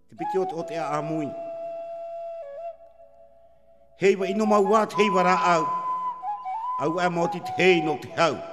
Te piki o te a amui. Hei wa ino mau wā te hei wara au. Au a moti te hei no te hau.